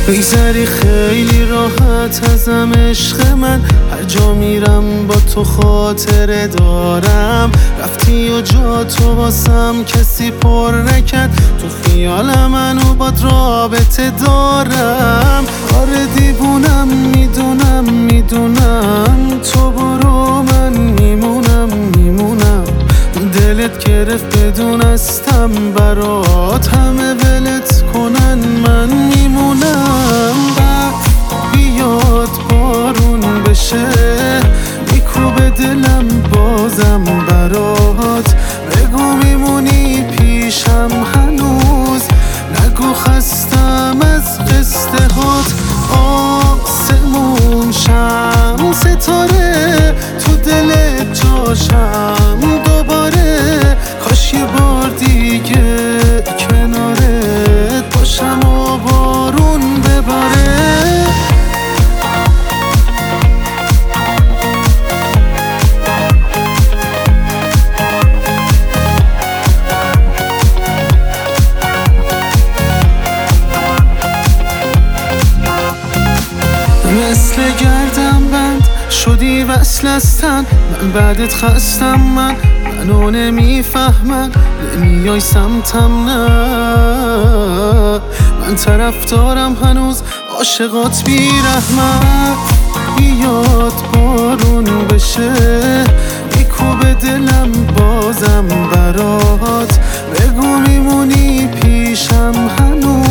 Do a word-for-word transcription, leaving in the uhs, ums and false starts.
میگذری خیلی راحت ازم عشق من، هر جا میرم با تو خاطره دارم. رفتی و جا تو واسم کسی پر نکرد، تو خیال منو باد رابطه دارم. آره دیوونم میدونم میدونم، تو برو من میمونم میمونم. دلت گرفت بدونستم برات همه ولت کنن من میمونم. بیاد بارون بشه میکوبه دلم بازم برات، بگو میمونی پیشم هنوز، نگو خستم از قصه هات. آسمون شم ستاره تو دلت جاشم دوباره، کاش یه بار دیگه کنارت باشم و بارون بباره. مثل گردم بند شدی وصل هستن، من بعدت خستم، من منو نمیفهمن، نمیای سمتم نه. من طرفدارم هنوز عاشقات بیرحمت. بیاد بارون بشه میکوبه دلم بازم برات، بگو میمونی پیشم هنوز،